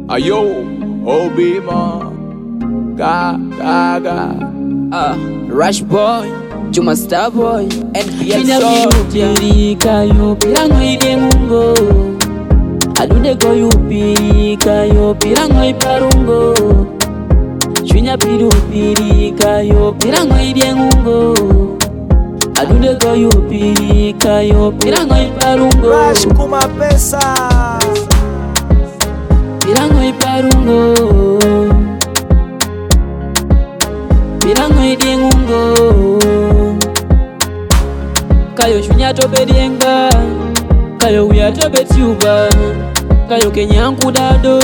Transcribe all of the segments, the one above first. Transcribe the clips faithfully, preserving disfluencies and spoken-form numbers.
Ayo, Obima, Ga, Ga, Ga. Ah, Rush Boy, Juma Star Boy, N P S Pirika yo pirango idengungo Adude go yo pirika yo pirango iparungo Chwinya piru pirika yo pirango idengungo Adude go yo pirika yo pirango iparungo Rush kuma pesa Pirango iparungo Pirango idengungo Kayo shunya tobe dienga Kayo uya tobe tiuba Kayo kenyangu dado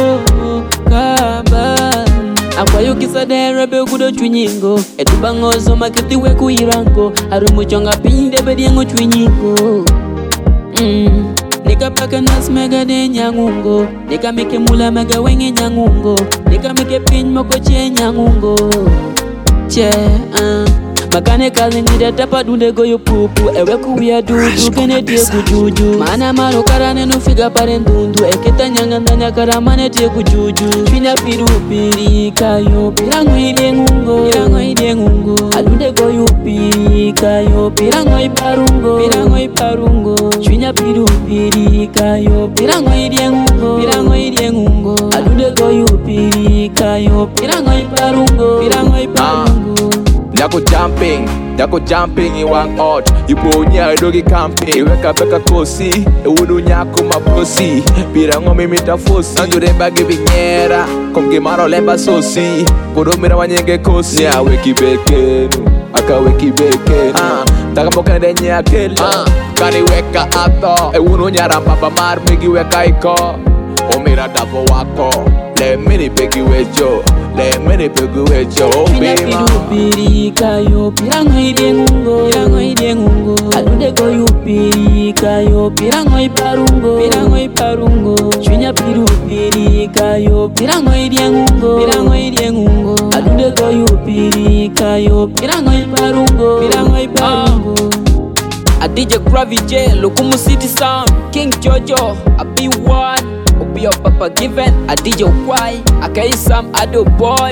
Kaba Akwayo kisadere be kudo chwinyingo Etubangozo makiti we kuirango Arumuchonga pinde be diengo chwinyingo mm. Nika paka nas mega de nyangungo Nika meke mula mega wenge nyangungo Nika meke pin moko che nyangungo Che uh. Makane kazi nida tapa dunde goyo pupu Ewe kuwia dudu kene tie kujuju Mana maro karane nufiga pare ndundu Eketa nyanga ndanya karamane tie kujuju Chwinya piru pirika yo pirango ide ngungo Pirango ide ngungo Adunde goyo pirika yo pirango iparungo Pirango iparungo Chwinya piru pirika yo pirango ide ngungo Pirango ide ngungo Adunde goyo pirika yo pirango iparungo Pirango iparungo Dako jumping, dako jumping in one out. Ipo nya dogi camping. Iweka peka kosi, ewudu nyako mabosi. Pirango mimita fosi. Nandu remba gibi nyera, komge maro lemba sosi. Kodo mira wanyenge kosi. Nya weki bekenu, aka weki bekenu. Ah, taka moka ndenye akela. Ah, kani weka ato. Ewudu nyara mbaba mar migi weka iko. Omira davo wako. Le mini pegi wejo, le mini pegi wejo. Chwinya piru pirika yo pirango ide ngungo Pirango ide ngungo Adude go yo pirika yo pirango iparungo Pirango iparungo Chwinya piru pirika yo pirango ide ngungo Pirango ide ngungo Adude go yo pirika yo pirango iparungo Pirango iparungo A D J Gravy J, Lukumu City Sound, King Jojo, a B one, Obi of Papa Given, a D J Y, a K Sam Ado Boy,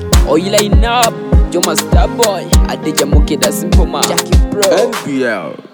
Oila Inab, Juma Star Boy, a D J Muki da Simple Man, Jackie Bro, N P L.